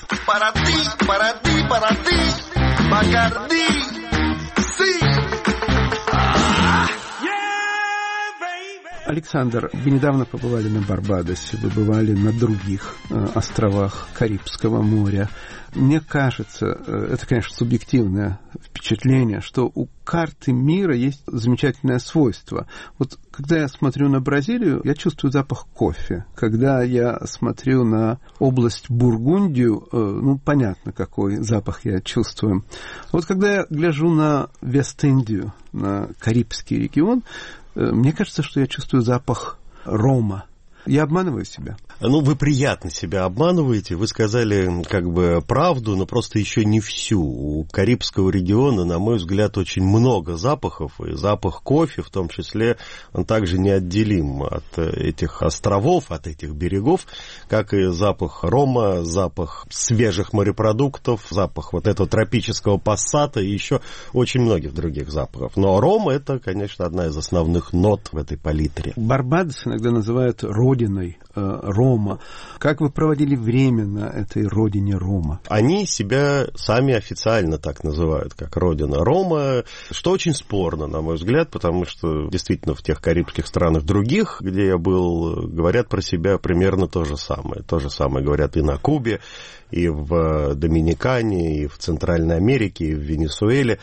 Александр, вы недавно побывали на Барбадосе, вы бывали на других э, островах Карибского моря. Мне кажется, э, это, конечно, субъективное впечатление, что у карты мира есть замечательное свойство. Вот когда я смотрю на Бразилию, я чувствую запах кофе. Когда я смотрю на область Бургундию, э, ну, понятно, какой запах я чувствую. Вот когда я гляжу на Вест-Индию, на Карибский регион, мне кажется, что я чувствую запах рома. Я обманываю себя. Ну, вы приятно себя обманываете. Вы сказали как бы правду, но просто еще не всю. У Карибского региона, на мой взгляд, очень много запахов. И запах кофе, в том числе, он также неотделим от этих островов, от этих берегов, как и запах рома, запах свежих морепродуктов, запах вот этого тропического пассата и еще очень многих других запахов. Но ром – это, конечно, одна из основных нот в этой палитре. Барбадос иногда называют родиной э, рома. Как вы проводили время на этой родине рома? Они себя сами официально так называют, как родина рома, что очень спорно, на мой взгляд, потому что действительно в тех карибских странах других, где я был, говорят про себя примерно то же самое. То же самое говорят и на Кубе, и в Доминикане, и в Центральной Америке, и в Венесуэле.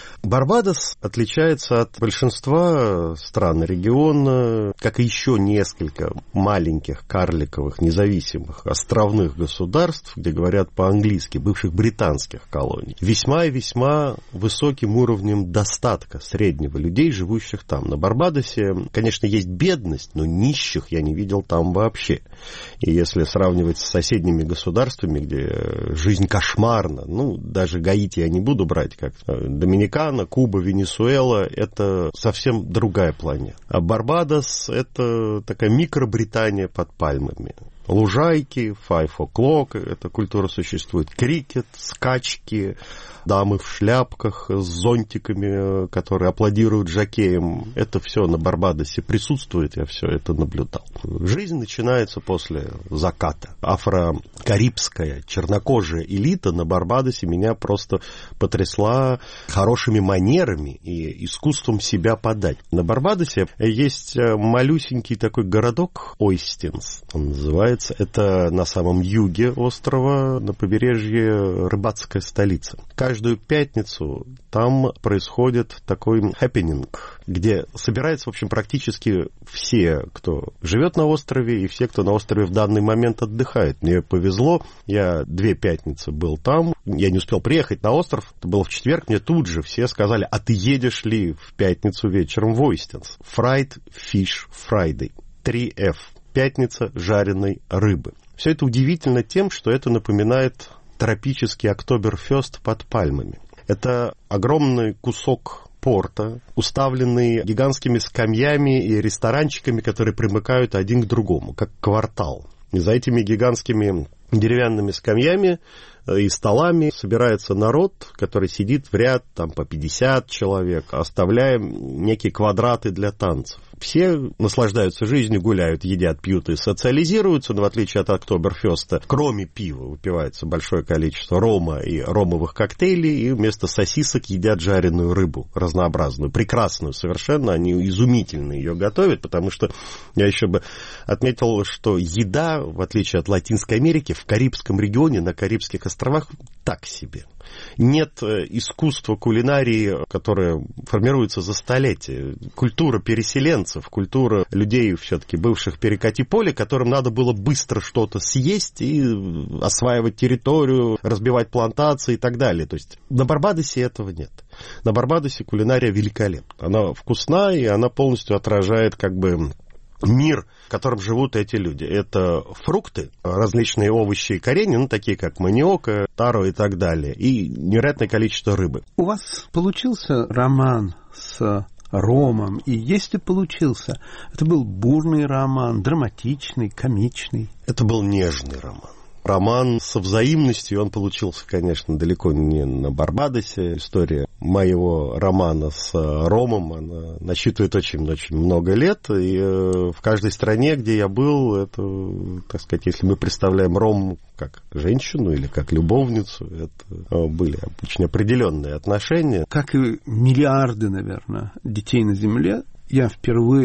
Барбадос отличается от большинства стран региона, как и еще несколько маленьких, карликовых, независимых островных государств, где говорят по-английски, бывших британских колоний, весьма и весьма высоким уровнем достатка среднего людей, живущих там. На Барбадосе, конечно, есть бедность, но нищих я не видел там вообще. И если сравнивать с соседними государствами, где жизнь кошмарна, ну, даже Гаити я не буду брать, как Доминикана, Куба, Венесуэла, это совсем другая планета. А Барбадос — это такая микробритания под пальмами. Лужайки, five o'clock, эта культура существует, крикет, скачки, дамы в шляпках с зонтиками, которые аплодируют жокеям. Это все на Барбадосе присутствует, я все это наблюдал. Жизнь начинается после заката. Афро-карибская, чернокожая элита на Барбадосе меня просто потрясла хорошими манерами и искусством себя подать. На Барбадосе есть малюсенький такой городок Ойстинс, он называется. Это на самом юге острова, на побережье, рыбацкая столица. Каждую пятницу там происходит такой хэппининг, где собираются, в общем, практически все, кто живет на острове, и все, кто на острове в данный момент отдыхает. Мне повезло, я две пятницы был там, я не успел приехать на остров, это было в четверг, мне тут же все сказали: а ты едешь ли в пятницу вечером в Ойстинс? Fried Fish Friday, три эф. Пятница жареной рыбы. Все это удивительно тем, что это напоминает тропический Октоберфест под пальмами. Это огромный кусок порта, уставленный гигантскими скамьями и ресторанчиками, которые примыкают один к другому, как квартал. И за этими гигантскими деревянными скамьями и столами собирается народ, который сидит в ряд, там по пятьдесят человек, оставляя некие квадраты для танцев. Все наслаждаются жизнью, гуляют, едят, пьют и социализируются, но в отличие от Октоберфеста, кроме пива выпивается большое количество рома и ромовых коктейлей, и вместо сосисок едят жареную рыбу, разнообразную, прекрасную совершенно, они изумительно ее готовят, потому что я еще бы отметил, что еда, в отличие от Латинской Америки, в Карибском регионе, на Карибских островах, так себе. Нет искусства кулинарии, которое формируется за столетия. Культура переселенцев, культура людей, все-таки бывших перекати-поле, которым надо было быстро что-то съесть и осваивать территорию, разбивать плантации и так далее. То есть на Барбадосе этого нет. На Барбадосе кулинария великолепна. Она вкусна, и она полностью отражает как бы мир, в котором живут эти люди. Это фрукты, различные овощи и коренья, ну, такие как маниока, таро и так далее, и невероятное количество рыбы. У вас получился роман с ромом, и если получился, это был бурный роман, драматичный, комичный? Это был нежный роман. Роман со взаимностью, он получился, конечно, далеко не на Барбадосе. История моего романа с ромом, она насчитывает очень-очень много лет, и в каждой стране, где я был, это, так сказать, если мы представляем ром как женщину или как любовницу, это были очень определенные отношения. Как и миллиарды, наверное, детей на Земле, я впервые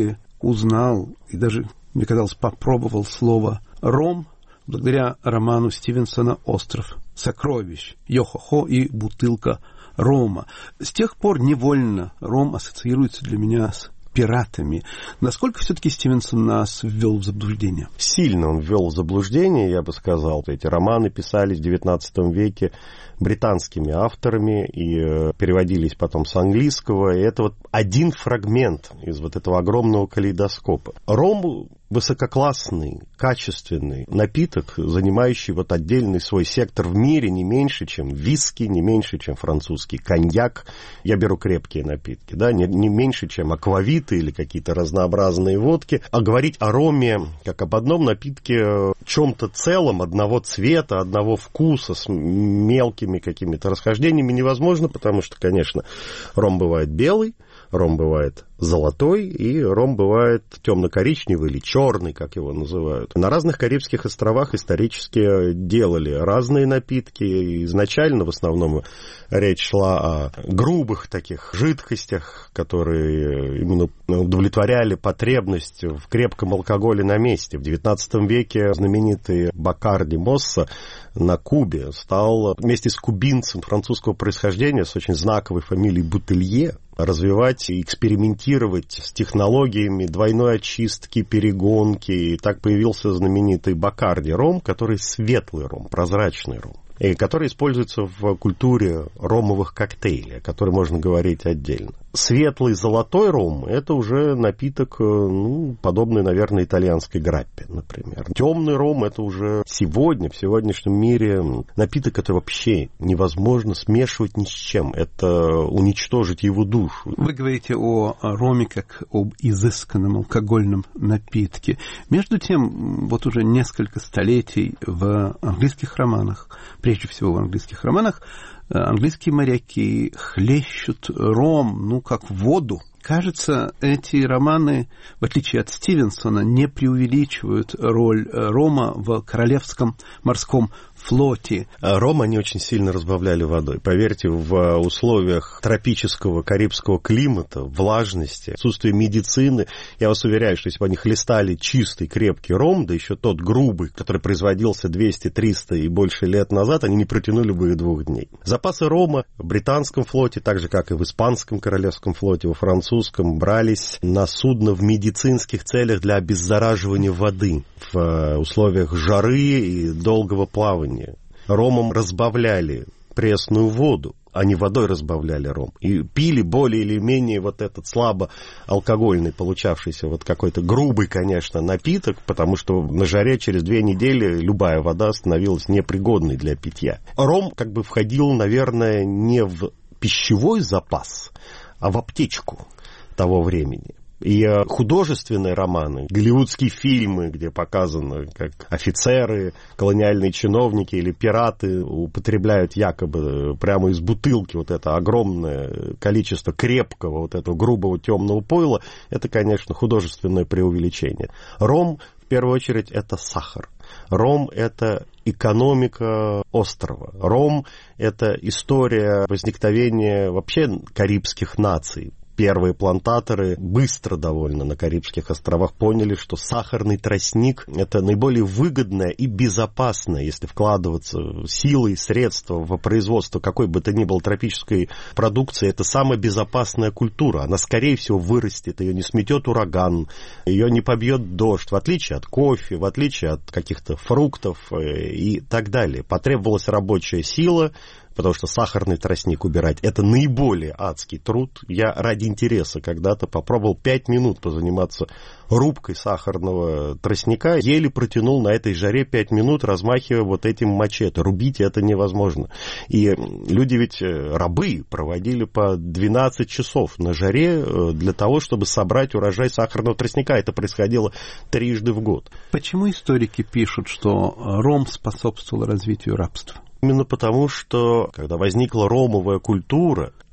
узнал и даже, мне казалось, попробовал слово «ром» благодаря роману Стивенсона «Остров сокровищ», «Йо-хо-хо» и «Бутылка рома». С тех пор невольно ром ассоциируется для меня с пиратами. Насколько все-таки Стивенсон нас ввел в заблуждение? Сильно он ввел в заблуждение, я бы сказал. Эти романы писались в девятнадцатом веке британскими авторами и э, переводились потом с английского. И это вот один фрагмент из вот этого огромного калейдоскопа. Ром высококлассный, качественный напиток, занимающий вот отдельный свой сектор в мире, не меньше, чем виски, не меньше, чем французский коньяк. Я беру крепкие напитки, да, не, не меньше, чем аквавиты или какие-то разнообразные водки. А говорить о роме как об одном напитке, чем-то целом, одного цвета, одного вкуса, с мелкими какими-то расхождениями невозможно, потому что, конечно, ром бывает белый, ром бывает золотой, и ром бывает темно-коричневый или черный, как его называют. На разных Карибских островах исторически делали разные напитки. Изначально в основном речь шла о грубых таких жидкостях, которые именно удовлетворяли потребность в крепком алкоголе на месте. В девятнадцатом веке знаменитый Бакарди Мосса на Кубе стал вместе с кубинцем французского происхождения с очень знаковой фамилией Бутелье развивать и экспериментировать с технологиями двойной очистки, перегонки. И так появился знаменитый Бакарди ром, который светлый ром, прозрачный ром, и который используется в культуре ромовых коктейлей, о которой можно говорить отдельно. Светлый золотой ром – это уже напиток, ну, подобный, наверное, итальянской граппе, например. Темный ром – это уже сегодня, в сегодняшнем мире напиток, который вообще невозможно смешивать ни с чем. Это уничтожить его душу. Вы говорите о роме как об изысканном алкогольном напитке. Между тем, вот уже несколько столетий в английских романах, прежде всего в английских романах, английские моряки хлещут ром, ну, как воду. Кажется, эти романы, в отличие от Стивенсона, не преувеличивают роль рома в королевском морском флоте. Ром они очень сильно разбавляли водой. Поверьте, в условиях тропического карибского климата, влажности, отсутствия медицины, я вас уверяю, что если бы они хлестали чистый крепкий ром, да еще тот грубый, который производился двести, триста и больше лет назад, они не протянули бы и двух дней. Запасы рома в британском флоте, так же, как и в испанском королевском флоте, во французском, брались на судно в медицинских целях для обеззараживания воды в условиях жары и долгого плавания. Ромом разбавляли пресную воду, а не водой разбавляли ром. И пили более или менее вот этот слабо алкогольный, получавшийся вот какой-то грубый, конечно, напиток, потому что на жаре через две недели любая вода становилась непригодной для питья. Ром как бы входил, наверное, не в пищевой запас, а в аптечку того времени. И художественные романы, голливудские фильмы, где показано, как офицеры, колониальные чиновники или пираты употребляют якобы прямо из бутылки вот это огромное количество крепкого, вот этого грубого темного пойла, это, конечно, художественное преувеличение. Ром, в первую очередь, это сахар. Ром – это экономика острова. Ром – это история возникновения вообще карибских наций. Первые плантаторы быстро довольно на Карибских островах поняли, что сахарный тростник – это наиболее выгодное и безопасное, если вкладываться силы и средства в производство какой бы то ни было тропической продукции, это самая безопасная культура. Она, скорее всего, вырастет, ее не сметет ураган, ее не побьет дождь, в отличие от кофе, в отличие от каких-то фруктов и так далее. Потребовалась рабочая сила, потому что сахарный тростник убирать – это наиболее адский труд. Я ради интереса когда-то попробовал пять минут позаниматься рубкой сахарного тростника, еле протянул на этой жаре пять минут, размахивая вот этим мачете. Рубить это невозможно. И люди ведь, рабы, проводили по двенадцать часов на жаре для того, чтобы собрать урожай сахарного тростника. Это происходило трижды в год. Почему историки пишут, что ром способствовал развитию рабства? Именно потому, что когда возникла ромовая культура,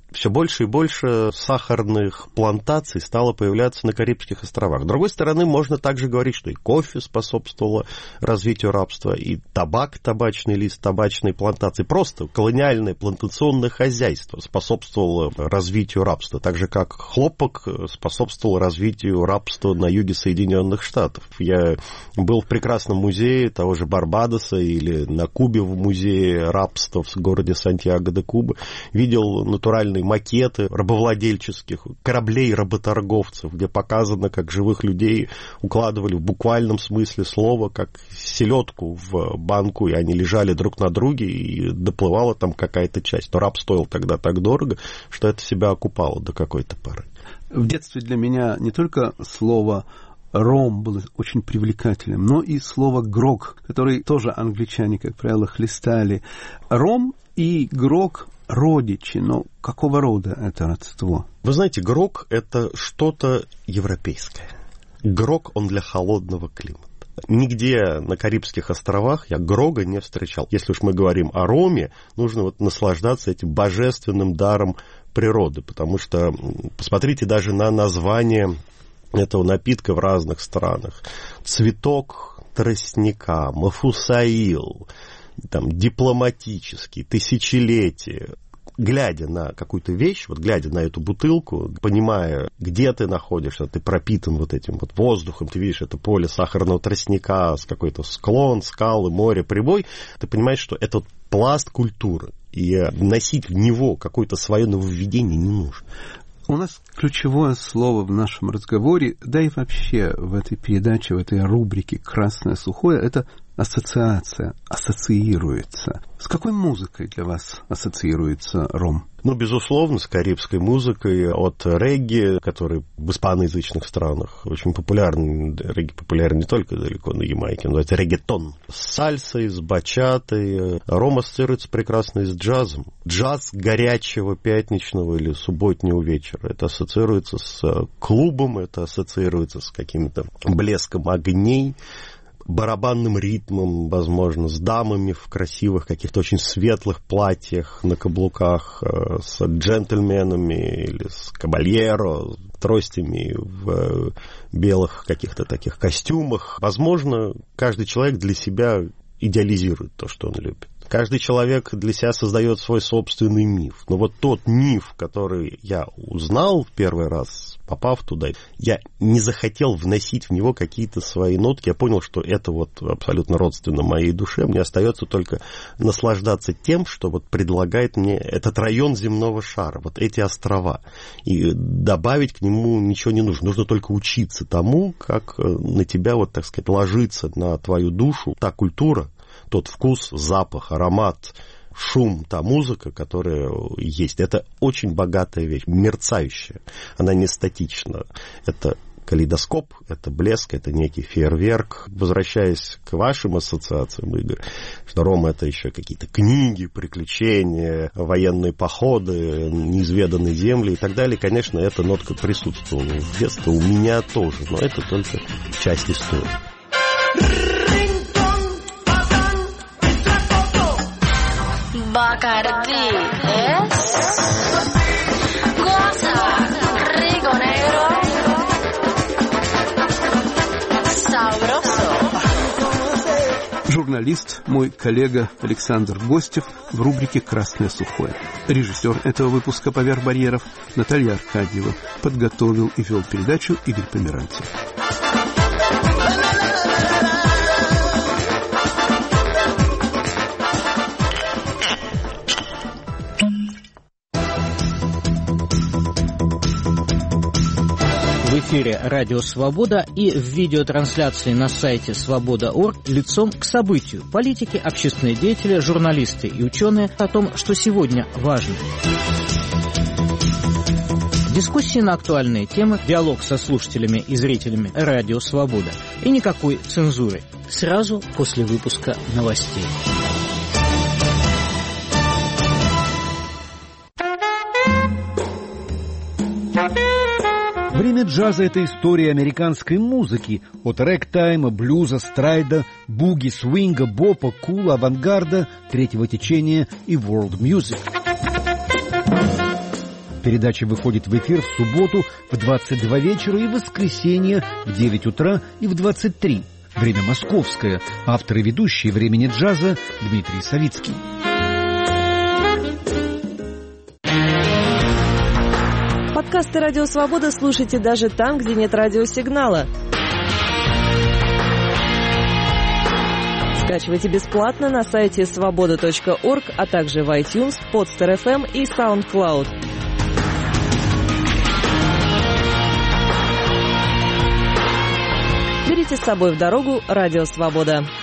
все больше и больше сахарных плантаций стало появляться на Карибских островах. С другой стороны, можно также говорить, что и кофе способствовало развитию рабства, и табак, табачный лист, табачные плантации, просто колониальное плантационное хозяйство способствовало развитию рабства, так же как хлопок способствовал развитию рабства на юге Соединенных Штатов. Я был в прекрасном музее того же Барбадоса или на Кубе в музее рабства в городе Сантьяго-де-Куба, видел натуральные макеты рабовладельческих кораблей работорговцев, где показано, как живых людей укладывали в буквальном смысле слова, как селедку в банку, и они лежали друг на друге, и доплывала там какая-то часть. Но раб стоил тогда так дорого, что это себя окупало до какой-то поры. В детстве для меня не только слово «ром» было очень привлекательным, но и слово «грог», который тоже англичане, как правило, хлестали. Ром и грог – родичи, но какого рода это родство? Вы знаете, грог – это что-то европейское. Грог, он для холодного климата. Нигде на Карибских островах я грога не встречал. Если уж мы говорим о роме, нужно вот наслаждаться этим божественным даром природы, потому что посмотрите даже на название этого напитка в разных странах. Цветок тростника, мафусаил, там, дипломатический, тысячелетие. Глядя на какую-то вещь, вот глядя на эту бутылку, понимая, где ты находишься, ты пропитан вот этим вот воздухом, ты видишь это поле сахарного тростника, с какой-то склон, скалы, море, прибой, ты понимаешь, что это вот пласт культуры, и вносить в него какое-то свое нововведение не нужно. У нас ключевое слово в нашем разговоре, да и вообще в этой передаче, в этой рубрике «Красное сухое» — это ассоциация, ассоциируется. С какой музыкой для вас ассоциируется ром? Ну, безусловно, с карибской музыкой, от регги, который в испаноязычных странах очень популярен. Регги популярен не только далеко на Ямайке, но это реггетон. С сальсой, с бачатой. Ром ассоциируется прекрасно и с джазом. Джаз горячего пятничного или субботнего вечера. Это ассоциируется с клубом, это ассоциируется с каким-то блеском огней, барабанным ритмом, возможно, с дамами в красивых, каких-то очень светлых платьях на каблуках, с джентльменами или с кабальеро, тростями в белых каких-то таких костюмах. Возможно, каждый человек для себя идеализирует то, что он любит. Каждый человек для себя создает свой собственный миф. Но вот тот миф, который я узнал в первый раз, попав туда, я не захотел вносить в него какие-то свои нотки. Я понял, что это вот абсолютно родственно моей душе. Мне остается только наслаждаться тем, что вот предлагает мне этот район земного шара, вот эти острова. И добавить к нему ничего не нужно. Нужно только учиться тому, как на тебя, вот так сказать, ложится на твою душу та культура, тот вкус, запах, аромат, шум, та музыка, которая есть. Это очень богатая вещь, мерцающая. Она не статична. Это калейдоскоп, это блеск, это некий фейерверк. Возвращаясь к вашим ассоциациям, Игорь, что Рома — это еще какие-то книги, приключения, военные походы, неизведанные земли и так далее. Конечно, эта нотка присутствовала в детстве. У меня тоже, но это только часть истории. Bacardi es goza, rico negro, sabroso. Журналист, мой коллега Александр Гостев в рубрике «Красное сухое». Режиссер этого выпуска «Поверх барьеров» Наталья Аркадьева. Подготовил и вел передачу Игорь Померанцев. В эфире «Радио Свобода» и в видеотрансляции на сайте свобода точка орг лицом к событию. Политики, общественные деятели, журналисты и ученые о том, что сегодня важно. Дискуссии на актуальные темы, диалог со слушателями и зрителями «Радио Свобода». И никакой цензуры. Сразу после выпуска новостей. Время джаза — это история американской музыки. От рэгтайма, блюза, страйда, буги, свинга, бопа, кула, авангарда, третьего течения и world music. передача выходит в эфир в субботу в двадцать два вечера и в воскресенье в девять утра и в двадцать три. Время московское. Автор и ведущий «Времени джаза» Дмитрий Савицкий. Подкасты «Радио Свобода» слушайте даже там, где нет радиосигнала. Скачивайте бесплатно на сайте свобода точка орг, а также в iTunes, Podster эф эм и SoundCloud. Берите с собой в дорогу «Радио Свобода».